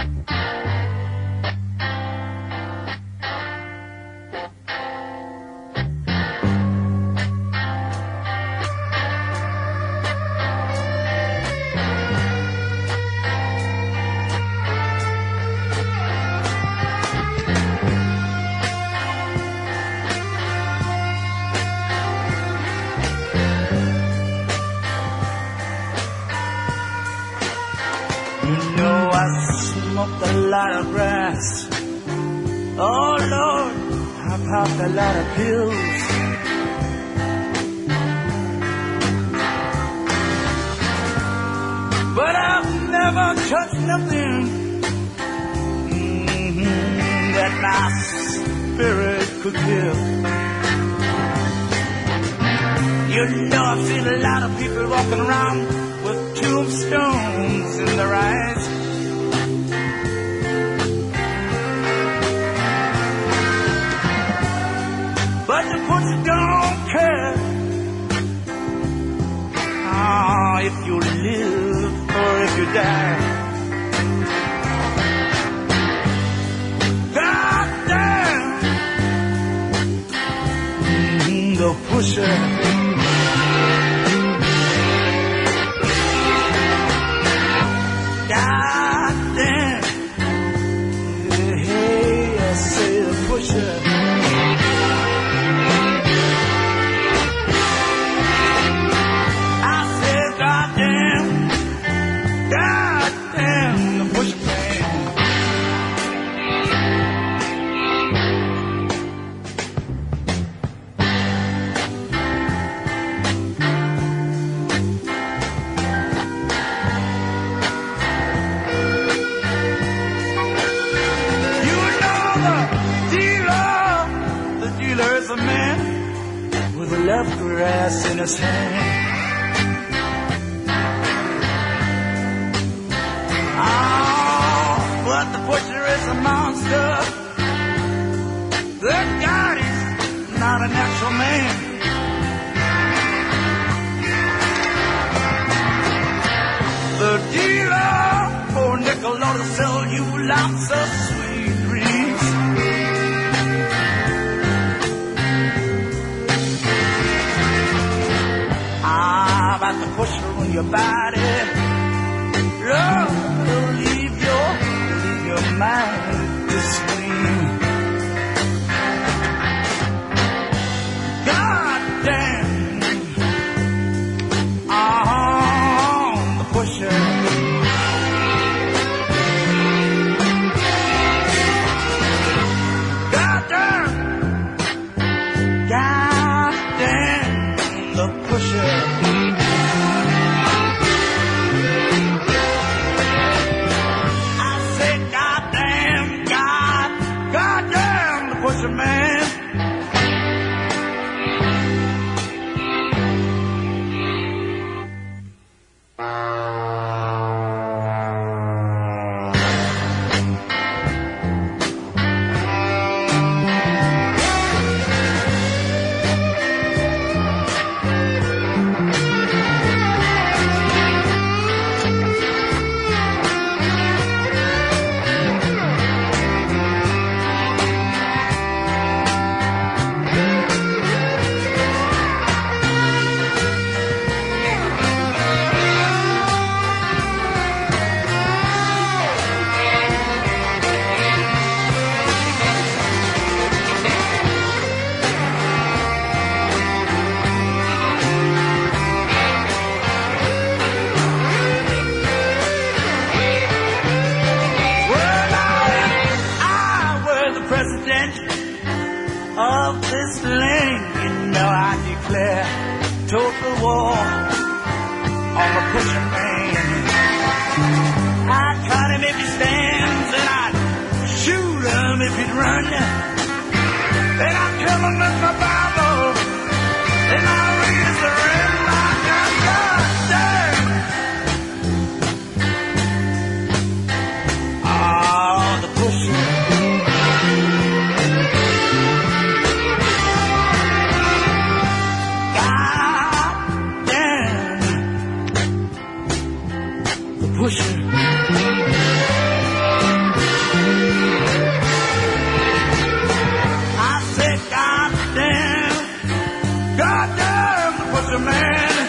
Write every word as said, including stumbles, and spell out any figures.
A lot of pills. But I've never touched nothing mm-hmm, that my spirit could give. You know, I've seen a lot of people walking around with tombstones in their eyes. But the butcher don't care oh, if you live or if you die. God damn mm, the pusher. God damn hey, I say the pusher. Left grass in his hand. Oh, but the butcher is a monster. The God is not a natural man. The dealer for a nickel ought to sell you lots of sweet dreams. About the pusher on your body, love will leave your, leave your mind to scream. God damn, oh, the pusher. God damn, God damn, the pusher. Man. Of this land, you know I declare total war on the pusher man. I'd cut him if he stands, and I'd shoot him if he'd run. Then I'd kill him with my Bible, then I'd raise the red light. God damn! Oh, the pusher. Pusher. God damn the pusher man.